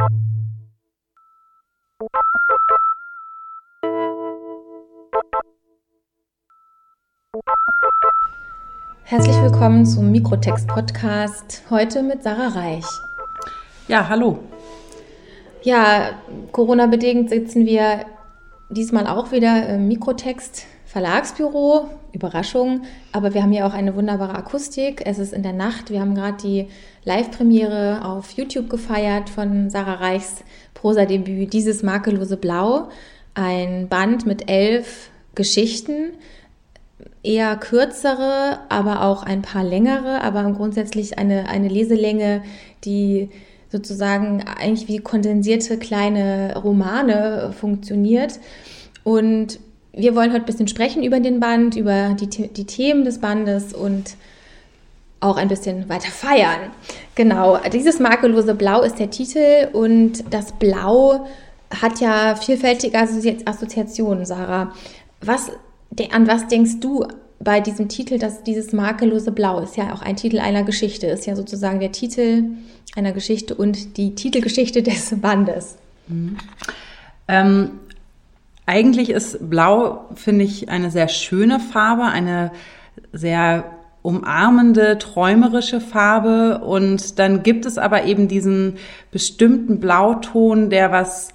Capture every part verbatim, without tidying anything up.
Herzlich willkommen zum Mikrotext-Podcast, heute mit Sarah Reich. Ja, hallo. Ja, Corona-bedingt sitzen wir diesmal auch wieder im Mikrotext-Verlagsbüro. Überraschung, aber wir haben hier auch eine wunderbare Akustik. Es ist in der Nacht. Wir haben gerade die Live-Premiere auf YouTube gefeiert von Sarah Reichs Prosadebüt Dieses makellose Blau. Ein Band mit elf Geschichten, eher kürzere, aber auch ein paar längere, aber grundsätzlich eine, eine Leselänge, die sozusagen eigentlich wie kondensierte kleine Romane funktioniert. Und wir wollen heute ein bisschen sprechen über den Band, über die, die Themen des Bandes und auch ein bisschen weiter feiern. Genau, Dieses makellose Blau ist der Titel und das Blau hat ja vielfältige Assoziationen, Sarah. Was, an was denkst du bei diesem Titel, dass dieses makellose Blau ist ja auch ein Titel einer Geschichte, ist ja sozusagen der Titel einer Geschichte und die Titelgeschichte des Bandes? Mhm. Ähm, eigentlich ist Blau, finde ich, eine sehr schöne Farbe, eine sehr umarmende, träumerische Farbe und dann gibt es aber eben diesen bestimmten Blauton, der was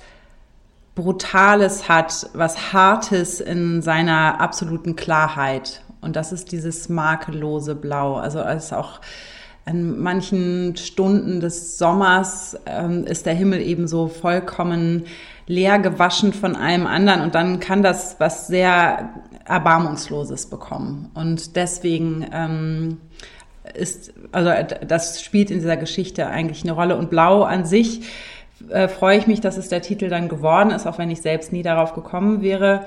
Brutales hat, was Hartes in seiner absoluten Klarheit. Und das ist dieses makellose Blau. Also es ist auch an manchen Stunden des Sommers ähm, ist der Himmel eben so vollkommen leer gewaschen von allem anderen. Und dann kann das was sehr Erbarmungsloses bekommen. Und deswegen ähm, ist, also das spielt in dieser Geschichte eigentlich eine Rolle. Und Blau an sich Äh, freue ich mich, dass es der Titel dann geworden ist, auch wenn ich selbst nie darauf gekommen wäre.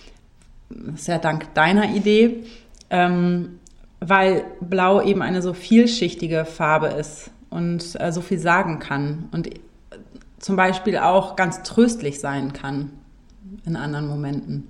Das ist ja dank deiner Idee, ähm, weil Blau eben eine so vielschichtige Farbe ist und äh, so viel sagen kann und äh, zum Beispiel auch ganz tröstlich sein kann in anderen Momenten.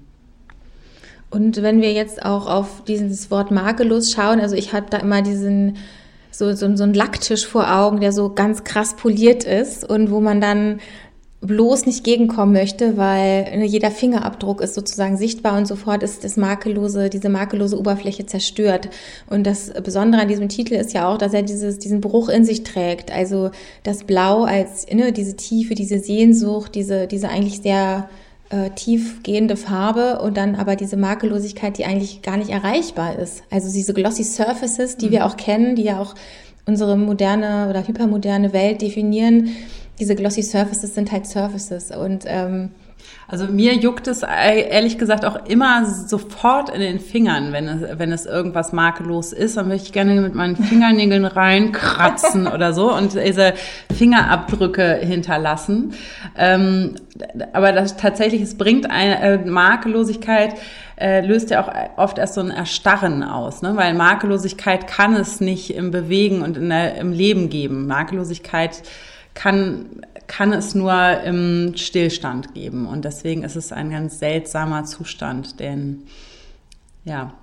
Und wenn wir jetzt auch auf dieses Wort makellos schauen, also ich habe da immer diesen So, so, so ein Lacktisch vor Augen, der so ganz krass poliert ist und wo man dann bloß nicht gegenkommen möchte, weil ne, jeder Fingerabdruck ist sozusagen sichtbar und sofort ist das makellose, diese makellose Oberfläche zerstört. Und das Besondere an diesem Titel ist ja auch, dass er dieses, diesen Bruch in sich trägt. Also das Blau als ne, diese Tiefe, diese Sehnsucht, diese, diese eigentlich sehr äh, tiefgehende Farbe und dann aber diese Makellosigkeit, die eigentlich gar nicht erreichbar ist. Also diese glossy surfaces, die mhm. wir auch kennen, die ja auch unsere moderne oder hypermoderne Welt definieren, diese glossy surfaces sind halt surfaces und ähm, also mir juckt es ehrlich gesagt auch immer sofort in den Fingern, wenn es, wenn es irgendwas makellos ist. Dann möchte ich gerne mit meinen Fingernägeln reinkratzen oder so und diese Fingerabdrücke hinterlassen. Ähm, aber das, tatsächlich, es bringt eine äh, Makellosigkeit, äh, löst ja auch oft erst so ein Erstarren aus, ne? Weil Makellosigkeit kann es nicht im Bewegen und in der, im Leben geben. Makellosigkeit kann kann es nur im Stillstand geben. Und deswegen ist es ein ganz seltsamer Zustand, denn, ja.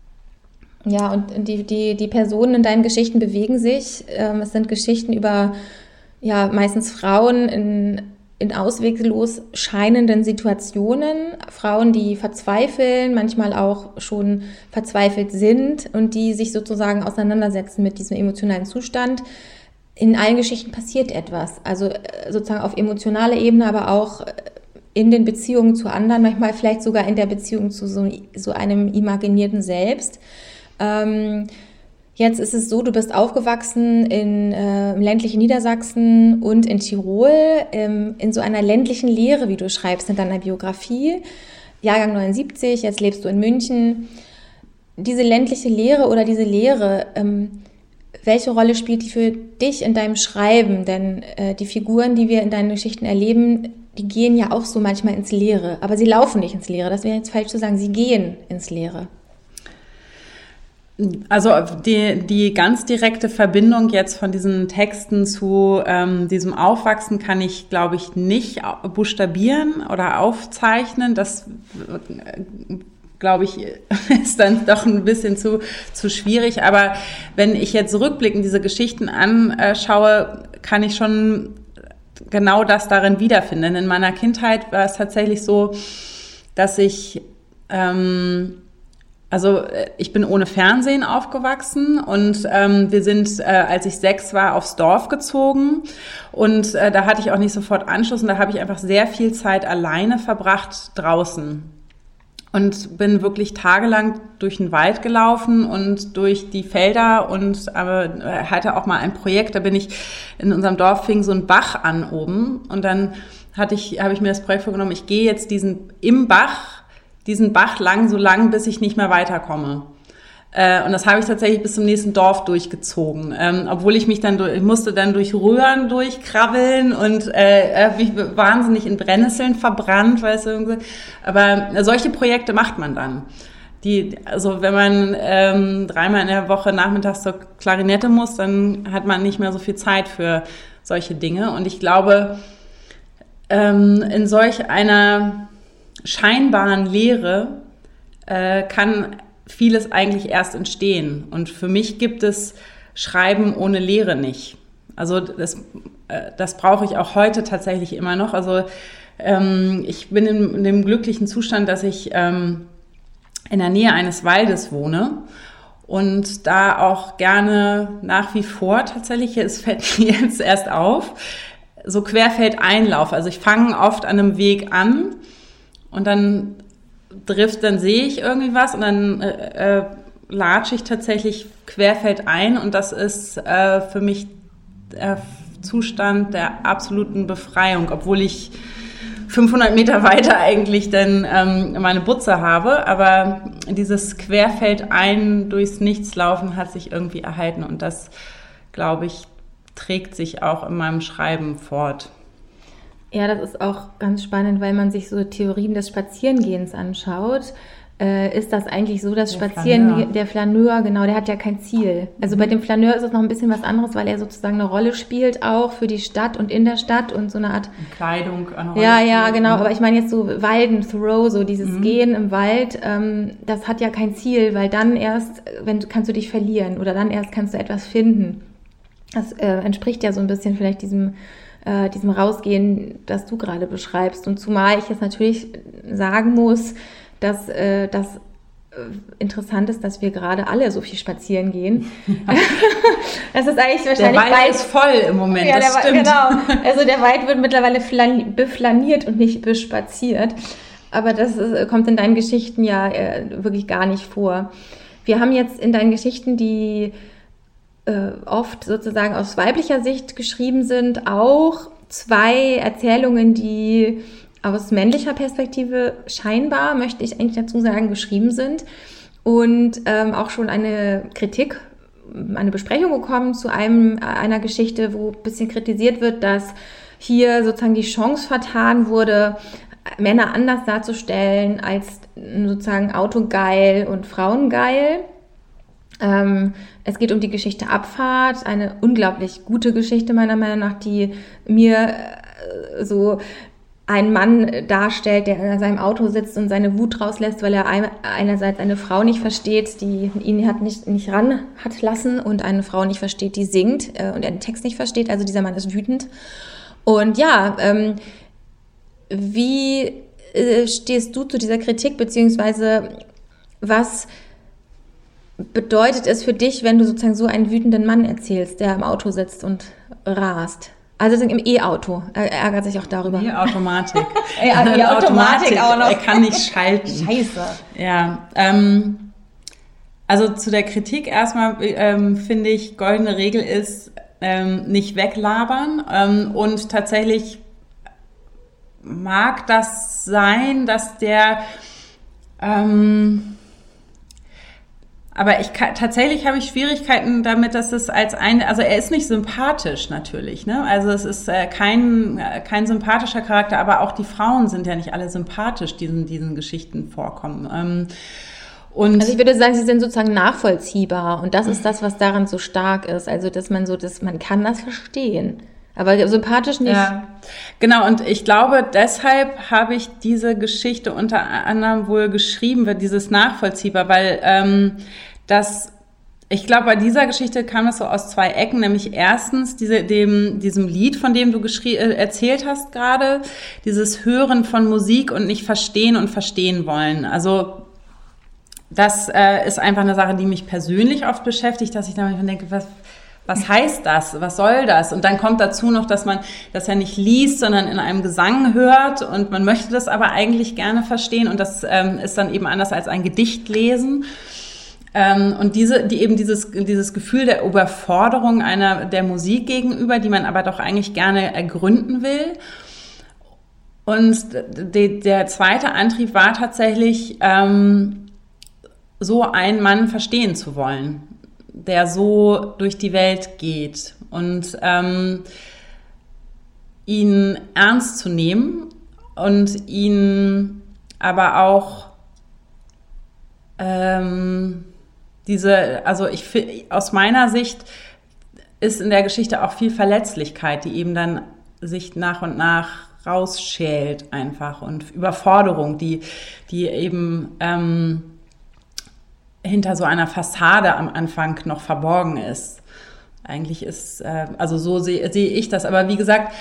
Ja, und die, die, die Personen in deinen Geschichten bewegen sich. Ähm, es sind Geschichten über, ja, meistens Frauen in, in ausweglos scheinenden Situationen. Frauen, die verzweifeln, manchmal auch schon verzweifelt sind und die sich sozusagen auseinandersetzen mit diesem emotionalen Zustand. In allen Geschichten passiert etwas, also sozusagen auf emotionaler Ebene, aber auch in den Beziehungen zu anderen, manchmal vielleicht sogar in der Beziehung zu so, so einem imaginierten Selbst. Ähm, jetzt ist es so, du bist aufgewachsen in, äh, im ländlichen Niedersachsen und in Tirol, ähm, in so einer ländlichen Lehre, wie du schreibst in deiner Biografie, Jahrgang neunundsiebzig, jetzt lebst du in München. Diese ländliche Lehre oder diese Lehre, ähm, welche Rolle spielt die für dich in deinem Schreiben? Denn äh, die Figuren, die wir in deinen Geschichten erleben, die gehen ja auch so manchmal ins Leere. Aber sie laufen nicht ins Leere. Das wäre jetzt falsch zu sagen. Sie gehen ins Leere. Also die, die ganz direkte Verbindung jetzt von diesen Texten zu ähm, diesem Aufwachsen kann ich, glaube ich, nicht buchstabieren oder aufzeichnen. Das glaube ich, ist dann doch ein bisschen zu, zu schwierig. Aber wenn ich jetzt rückblickend diese Geschichten anschaue, kann ich schon genau das darin wiederfinde. Denn in meiner Kindheit war es tatsächlich so, dass ich, ähm, also ich bin ohne Fernsehen aufgewachsen und ähm, wir sind, äh, als ich sechs war, aufs Dorf gezogen und äh, da hatte ich auch nicht sofort Anschluss und da habe ich einfach sehr viel Zeit alleine verbracht draußen. Und bin wirklich tagelang durch den Wald gelaufen und durch die Felder und aber hatte auch mal ein Projekt, da bin ich in unserem Dorf, fing so ein Bach an oben und dann hatte ich, habe ich mir das Projekt vorgenommen, ich gehe jetzt diesen im Bach, diesen Bach lang, so lang, bis ich nicht mehr weiterkomme. Äh, und das habe ich tatsächlich bis zum nächsten Dorf durchgezogen, ähm, obwohl ich mich dann, durch, ich musste dann durch Röhren durchkrabbeln und äh, habe mich wahnsinnig in Brennnesseln verbrannt, weißt du, irgendwie. Aber solche Projekte macht man dann. Die, also wenn man ähm, dreimal in der Woche nachmittags zur Klarinette muss, dann hat man nicht mehr so viel Zeit für solche Dinge. Und ich glaube, ähm, in solch einer scheinbaren Lehre äh, kann vieles eigentlich erst entstehen. Und für mich gibt es Schreiben ohne Lehre nicht. Also das, äh, das brauche ich auch heute tatsächlich immer noch. Also ähm, ich bin in, in dem glücklichen Zustand, dass ich ähm, in der Nähe eines Waldes wohne und da auch gerne nach wie vor tatsächlich, es fällt mir jetzt erst auf, so querfeldein laufe. Also ich fange oft an einem Weg an und dann Drift, dann sehe ich irgendwie was und dann äh, äh, latsche ich tatsächlich querfeldein und das ist äh, für mich der Zustand der absoluten Befreiung, obwohl ich fünfhundert Meter weiter eigentlich dann ähm, meine Butze habe, aber dieses querfeldein durchs Nichts laufen hat sich irgendwie erhalten und das, glaube ich, trägt sich auch in meinem Schreiben fort. Ja, das ist auch ganz spannend, weil man sich so Theorien des Spazierengehens anschaut. Äh, ist das eigentlich so, dass der Spazieren, Flaneur. der Flaneur, genau, der hat ja kein Ziel. Also mhm. bei dem Flaneur ist es noch ein bisschen was anderes, weil er sozusagen eine Rolle spielt, auch für die Stadt und in der Stadt und so eine Art Kleidung. Eine Rolle ja, ja, genau. Mhm. Aber ich meine jetzt so Walden, Throw, so dieses mhm. Gehen im Wald, ähm, das hat ja kein Ziel, weil dann erst, wenn kannst du dich verlieren oder dann erst kannst du etwas finden. Das äh, entspricht ja so ein bisschen vielleicht diesem Äh, diesem Rausgehen, das du gerade beschreibst. Und zumal ich jetzt natürlich sagen muss, dass äh, das äh, interessant ist, dass wir gerade alle so viel spazieren gehen. Ja. Das ist eigentlich wahrscheinlich... Der Wald ist voll im Moment, ja, das stimmt. Genau, also der Wald wird mittlerweile flan- beflaniert und nicht bespaziert. Aber das ist, kommt in deinen Geschichten ja äh, wirklich gar nicht vor. Wir haben jetzt in deinen Geschichten, die Äh, oft sozusagen aus weiblicher Sicht geschrieben sind, auch zwei Erzählungen, die aus männlicher Perspektive scheinbar, möchte ich eigentlich dazu sagen, geschrieben sind und ähm, auch schon eine Kritik, eine Besprechung gekommen zu einem einer Geschichte, wo ein bisschen kritisiert wird, dass hier sozusagen die Chance vertan wurde, Männer anders darzustellen als sozusagen autogeil und frauengeil. Ähm, es geht um die Geschichte Abfahrt, eine unglaublich gute Geschichte meiner Meinung nach, die mir äh, so einen Mann darstellt, der in seinem Auto sitzt und seine Wut rauslässt, weil er ein, einerseits eine Frau nicht versteht, die ihn hat nicht, nicht ran hat lassen und eine Frau nicht versteht, die singt äh, und er den Text nicht versteht. Also dieser Mann ist wütend. Und ja, ähm, wie äh, stehst du zu dieser Kritik, beziehungsweise was bedeutet es für dich, wenn du sozusagen so einen wütenden Mann erzählst, der im Auto sitzt und rast? Also im E-Auto. Er ärgert sich auch darüber. E-Automatik. E-Automatik auch noch. Er kann nicht schalten. Scheiße. Ja. Ähm, also zu der Kritik erstmal ähm, finde ich, goldene Regel ist, ähm, nicht weglabern. Ähm, und tatsächlich mag das sein, dass der... Ähm, Aber ich kann, tatsächlich habe ich Schwierigkeiten damit, dass es als eine, also er ist nicht sympathisch natürlich, ne? Also es ist äh, kein kein sympathischer Charakter, aber auch die Frauen sind ja nicht alle sympathisch, die in diesen Geschichten vorkommen. Ähm, und also ich würde sagen, sie sind sozusagen nachvollziehbar und das ist das, was daran so stark ist. Also dass man so, dass man kann das verstehen. Aber sympathisch nicht. Ja, genau. Und ich glaube, deshalb habe ich diese Geschichte unter anderem wohl geschrieben, wird dieses nachvollziehbar, weil ähm, das Ich glaube, bei dieser Geschichte kam das so aus zwei Ecken, nämlich erstens diese, dem, diesem Lied, von dem du geschrie- äh, erzählt hast gerade, dieses Hören von Musik und nicht verstehen und verstehen wollen. Also das äh, ist einfach eine Sache, die mich persönlich oft beschäftigt, dass ich da manchmal denke, was, was heißt das? Was soll das? Und dann kommt dazu noch, dass man das ja nicht liest, sondern in einem Gesang hört und man möchte das aber eigentlich gerne verstehen und das ähm, ist dann eben anders als ein Gedicht lesen. Ähm, und diese, die eben dieses, dieses Gefühl der Überforderung einer, der Musik gegenüber, die man aber doch eigentlich gerne ergründen will. Und de, der zweite Antrieb war tatsächlich, ähm, so einen Mann verstehen zu wollen, der so durch die Welt geht und ähm, ihn ernst zu nehmen und ihn aber auch ähm, diese, also ich aus meiner Sicht ist in der Geschichte auch viel Verletzlichkeit, die eben dann sich nach und nach rausschält einfach und Überforderung, die, die eben ähm, hinter so einer Fassade am Anfang noch verborgen ist. Eigentlich ist, äh, also so sehe sehe ich das, aber wie gesagt,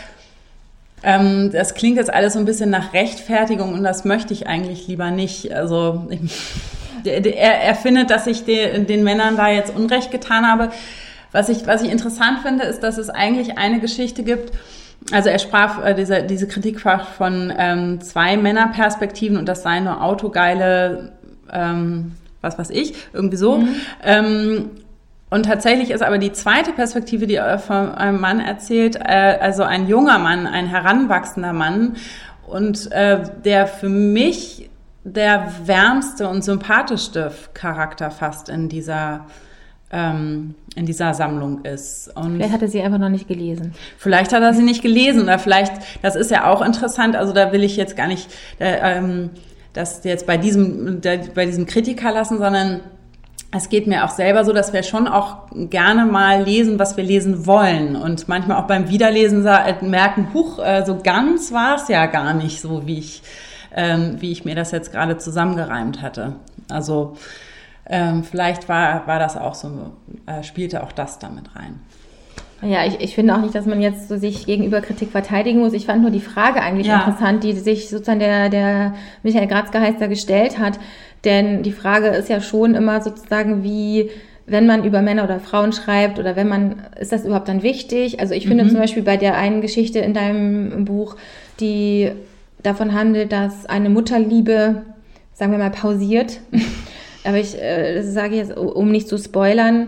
ähm, das klingt jetzt alles so ein bisschen nach Rechtfertigung und das möchte ich eigentlich lieber nicht. Also ich, der, der, er, er findet, dass ich de, den Männern da jetzt Unrecht getan habe. Was ich, was ich interessant finde, ist, dass es eigentlich eine Geschichte gibt. Also er sprach, äh, diese, diese Kritik von ähm, zwei Männerperspektiven und das seien nur autogeile, ähm, was weiß ich, irgendwie so. Mhm. Ähm, und tatsächlich ist aber die zweite Perspektive, die von einem Mann erzählt, äh, also ein junger Mann, ein heranwachsender Mann und äh, der für mich der wärmste und sympathischste Charakter fast in dieser ähm, in dieser Sammlung ist. Und vielleicht hat er sie einfach noch nicht gelesen. Vielleicht hat er sie nicht gelesen oder vielleicht, das ist ja auch interessant, also da will ich jetzt gar nicht äh, ähm, das jetzt bei diesem, der, bei diesem Kritiker lassen, sondern es geht mir auch selber so, dass wir schon auch gerne mal lesen, was wir lesen wollen und manchmal auch beim Wiederlesen merken, huch, äh, so ganz war es ja gar nicht so, wie ich Ähm, wie ich mir das jetzt gerade zusammengereimt hatte. Also ähm, vielleicht war, war das auch so, äh, spielte auch das damit rein. Ja, ich, ich finde auch nicht, dass man jetzt so sich gegenüber Kritik verteidigen muss. Ich fand nur die Frage eigentlich ja. interessant, die sich sozusagen der, der Michael Grazke-Heister gestellt hat. Denn die Frage ist ja schon immer sozusagen, wie, wenn man über Männer oder Frauen schreibt oder wenn man, ist das überhaupt dann wichtig? Also ich finde mhm. zum Beispiel bei der einen Geschichte in deinem Buch, die davon handelt, dass eine Mutterliebe, sagen wir mal, pausiert. Aber ich äh, das sage ich jetzt, um nicht zu spoilern,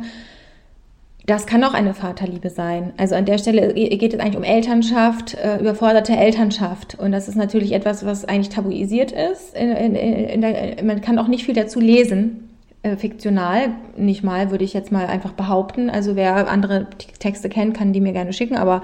das kann auch eine Vaterliebe sein. Also an der Stelle geht es eigentlich um Elternschaft, äh, überforderte Elternschaft. Und das ist natürlich etwas, was eigentlich tabuisiert ist. In, in, in der, man kann auch nicht viel dazu lesen, äh, fiktional, nicht mal, würde ich jetzt mal einfach behaupten. Also wer andere Texte kennt, kann die mir gerne schicken, aber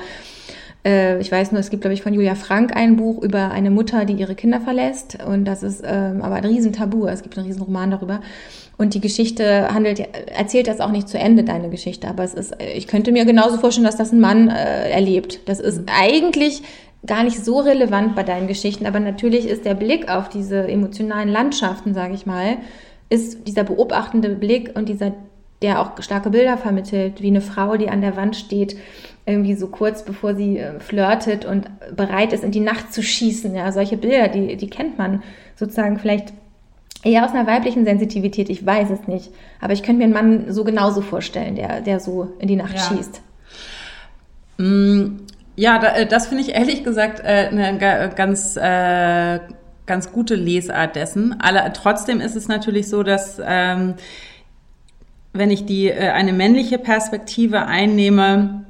ich weiß nur, es gibt, glaube ich, von Julia Frank ein Buch über eine Mutter, die ihre Kinder verlässt. Und das ist ähm, aber ein Riesentabu. Es gibt einen Riesenroman darüber. Und die Geschichte handelt, erzählt das auch nicht zu Ende, deine Geschichte. Aber es ist, ich könnte mir genauso vorstellen, dass das ein Mann äh, erlebt. Das ist eigentlich gar nicht so relevant bei deinen Geschichten. Aber natürlich ist der Blick auf diese emotionalen Landschaften, sage ich mal, ist dieser beobachtende Blick und dieser, der auch starke Bilder vermittelt, wie eine Frau, die an der Wand steht, irgendwie so kurz bevor sie äh, flirtet und bereit ist, in die Nacht zu schießen. Ja, solche Bilder, die, die kennt man sozusagen vielleicht eher aus einer weiblichen Sensitivität, ich weiß es nicht. Aber ich könnte mir einen Mann so genauso vorstellen, der, der so in die Nacht ja. schießt. Ja, das finde ich ehrlich gesagt eine ganz, ganz gute Lesart dessen. Aber trotzdem ist es natürlich so, dass ähm, wenn ich die eine männliche Perspektive einnehme,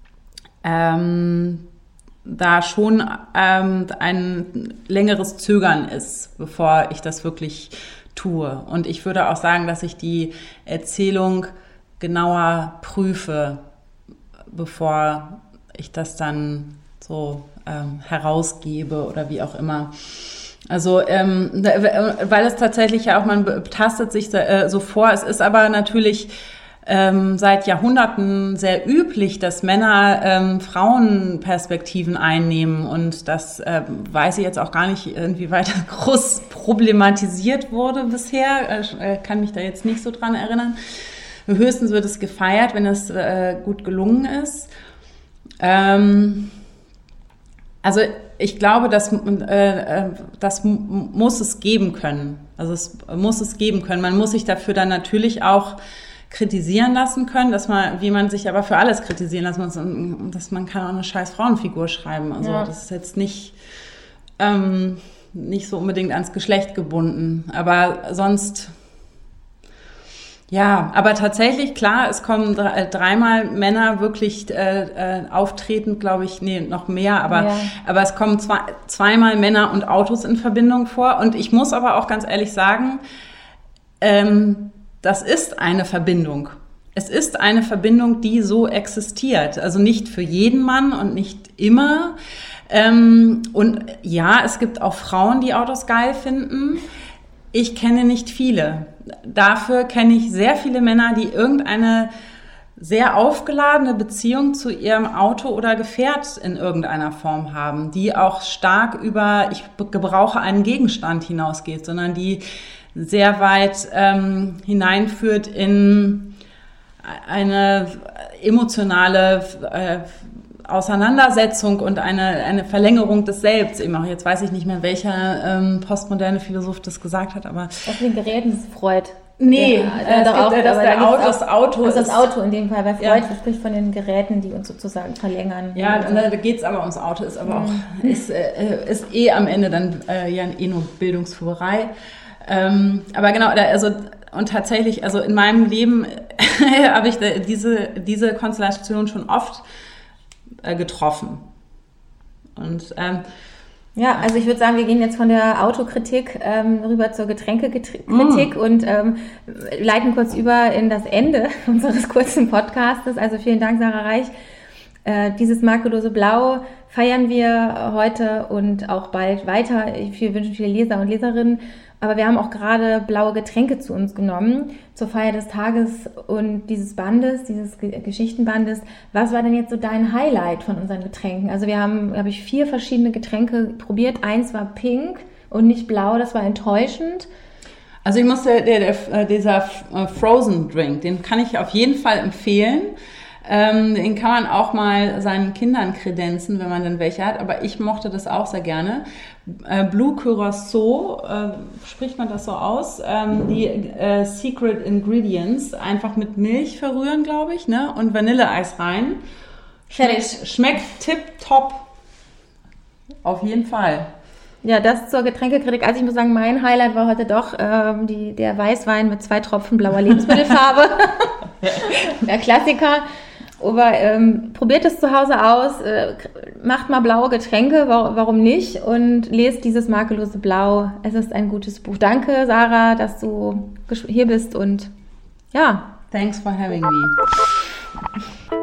Ähm, da schon ähm, ein längeres Zögern ist, bevor ich das wirklich tue. Und ich würde auch sagen, dass ich die Erzählung genauer prüfe, bevor ich das dann so ähm, herausgebe oder wie auch immer. Also, ähm, weil es tatsächlich ja auch, man betastet sich äh, so vor. Es ist aber natürlich Ähm, seit Jahrhunderten sehr üblich, dass Männer ähm, Frauenperspektiven einnehmen und das äh, weiß ich jetzt auch gar nicht, irgendwie weiter groß problematisiert wurde bisher, äh, kann mich da jetzt nicht so dran erinnern. Höchstens wird es gefeiert, wenn es äh, gut gelungen ist. Ähm, also ich glaube, das, äh, das muss es geben können. Also es muss es geben können. Man muss sich dafür dann natürlich auch kritisieren lassen können, dass man, wie man sich aber für alles kritisieren lassen muss, dass man kann auch eine scheiß Frauenfigur schreiben. Also ja. Das ist jetzt nicht, ähm, nicht so unbedingt ans Geschlecht gebunden. Aber sonst... Ja, aber tatsächlich, klar, es kommen dre- dreimal Männer wirklich äh, äh, auftretend, glaube ich, nee, noch mehr, aber, ja. aber es kommen zwei, zweimal Männer und Autos in Verbindung vor. Und ich muss aber auch ganz ehrlich sagen, ähm, das ist eine Verbindung. Es ist eine Verbindung, die so existiert. Also nicht für jeden Mann und nicht immer. Ähm, und ja, es gibt auch Frauen, die Autos geil finden. Ich kenne nicht viele. Dafür kenne ich sehr viele Männer, die irgendeine sehr aufgeladene Beziehung zu ihrem Auto oder Gefährt in irgendeiner Form haben, die auch stark über ich gebrauche einen Gegenstand hinausgeht, sondern die sehr weit ähm, hineinführt in eine emotionale äh, Auseinandersetzung und eine, eine Verlängerung des Selbst. Eben auch, jetzt weiß ich nicht mehr, welcher ähm, postmoderne Philosoph das gesagt hat, aber... Auf den Geräten ist Freud. Nee, der, äh, auch, gibt, dass der da Auto, das Auto also ist... das Auto in dem Fall, weil Freud ja. spricht von den Geräten, die uns sozusagen verlängern. Ja, und da geht es aber ums Auto, ist aber mhm. auch, ist, äh, ist eh am Ende dann äh, ja eh nur Bildungsfuhrerei. Ähm, aber genau, also... Und tatsächlich, also in meinem Leben habe ich diese, diese Konstellation schon oft äh, getroffen. Und ähm, ja, also ich würde sagen, wir gehen jetzt von der Autokritik ähm, rüber zur Getränkekritik mm. und ähm, leiten kurz über in das Ende unseres kurzen Podcastes. Also vielen Dank, Sarah Reich. Äh, dieses makellose Blau feiern wir heute und auch bald weiter. Wir wünschen viele Leser und Leserinnen. Aber wir haben auch gerade blaue Getränke zu uns genommen zur Feier des Tages und dieses Bandes, dieses Geschichtenbandes. Was war denn jetzt so dein Highlight von unseren Getränken? Also wir haben, glaube ich, vier verschiedene Getränke probiert. Eins war pink und nicht blau, das war enttäuschend. Also ich musste, der, der, dieser Frozen Drink, den kann ich auf jeden Fall empfehlen. Ähm, den kann man auch mal seinen Kindern kredenzen, wenn man dann welche hat. Aber ich mochte das auch sehr gerne. Äh, Blue Curacao, äh, spricht man das so aus? Ähm, die äh, Secret Ingredients einfach mit Milch verrühren, glaube ich, ne? Und Vanilleeis rein. Schmeckt, schmeckt tipptopp. Auf jeden Fall. Ja, das zur Getränkekritik. Also ich muss sagen, mein Highlight war heute doch ähm, die, der Weißwein mit zwei Tropfen blauer Lebensmittelfarbe. Der Klassiker. Aber ähm, probiert es zu Hause aus, äh, macht mal blaue Getränke, warum, warum nicht? Und lest dieses makellose Blau. Es ist ein gutes Buch. Danke, Sarah, dass du hier bist und ja. Thanks for having me.